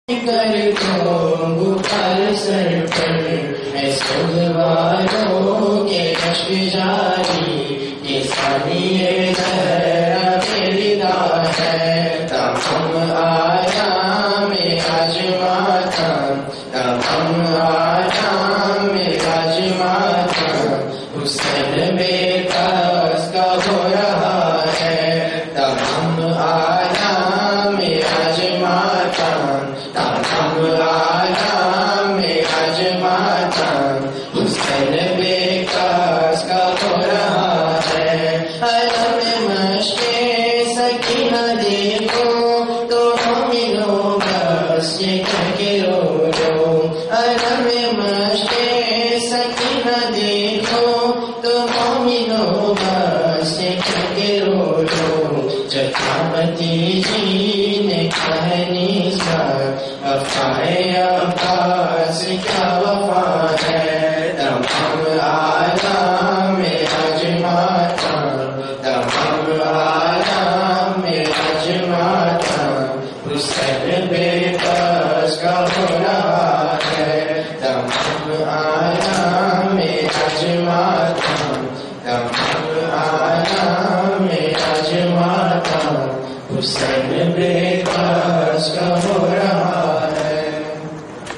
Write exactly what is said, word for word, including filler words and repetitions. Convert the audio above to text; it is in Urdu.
کر کو پر سر پر اے سود والوں کے کشف جاری یہ ثانیہ ذرا میری دار ہے تب ہم آیا میں آج ماتم تب ہم آیا میں آج ماتم حسین بے کس کا ہو رہا ہے تب ہم آیا میں آج ماتم تب ہم آیا میں آج ماتم حسین بے کس کا ہو رہا ہے علم مشق سکینہ دیکھو تو مومنو بس یہ کہہ کے رو لو علم مشق سکینہ دیکھو تو مومنو بس یہ کہہ کے رو لو جب قیامتی جی نے کہنی سر وفائے عباس کیا وفا ہے تب ہم آیا میں آج ماتم تب ہم آیا میں آج ماتم حسین بے کس کا ہو رہا ہے تب ہم آیا میں آج ماتم تب ہم آیا میں آج ماتم حسین بے کس کا ہو رہا